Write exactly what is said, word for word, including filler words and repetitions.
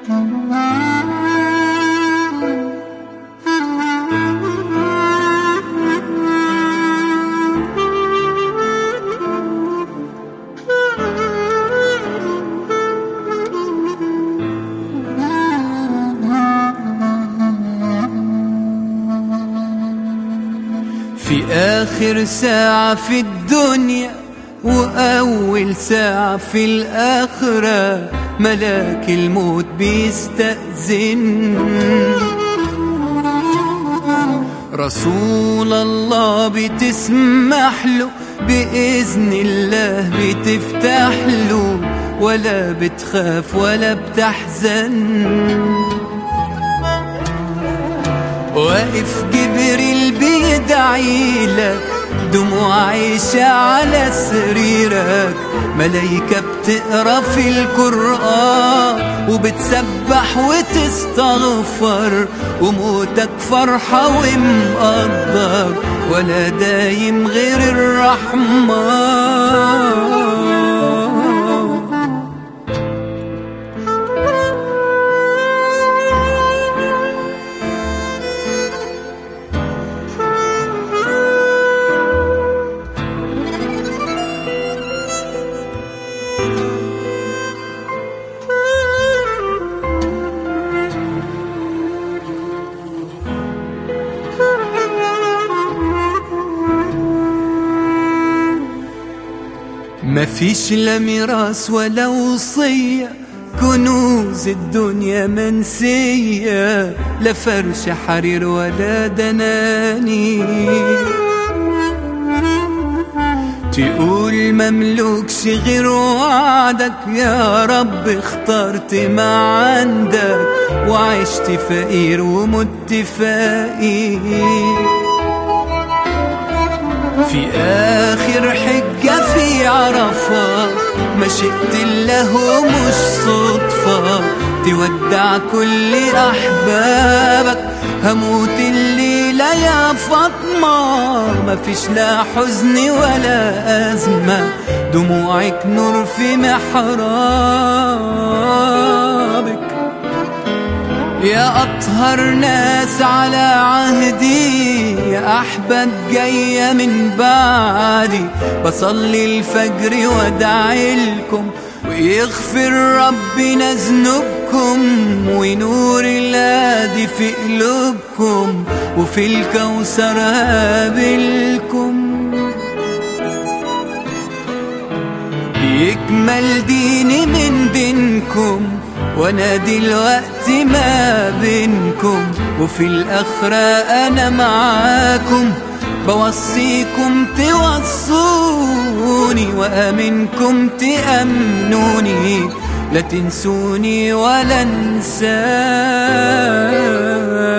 في آخر ساعة في الدنيا وأول ساعة في الآخرة ملاك الموت بيستأذن. رسول الله بتسمح له بإذن الله بتفتح له، ولا بتخاف ولا بتحزن. واقف جبريل بيدعيلك، دموع عايشة على سريرك، ملايكة بتقرا في القرآن وبتسبح وتستغفر، وموتك فرحة ومقدر، ولا دايم غير الرحمن. مفيش لا ميراث ولا وصية، كنوز الدنيا منسية، لا فرش حرير ولا دناني. تقول مملوكش غير وعدك، يا رب اخترت ما عندك، وعشت فقير ومت فقير. في آخر حجة في عرفة مشيت الله مش صدفة، تودع كل أحبابك، هموت الليلة يا فاطمة. مفيش لا حزن ولا أزمة، دموعك نور في محرابك. يا أطهر ناس على عهدي، يا أحباب جاية من بعدي، بصلي الفجر وادعيلكم، ويغفر ربنا ذنوبكم، ونور الهادي في قلوبكم، وفي الكوثر هقابلكم. يكمل ديني من بينكم، وانا دلوقتي ما بينكم، وفي الآخرة انا معاكم، بوصيكم توصوني، وامنكم تأمنوني، لا تنسوني ولا انساكم.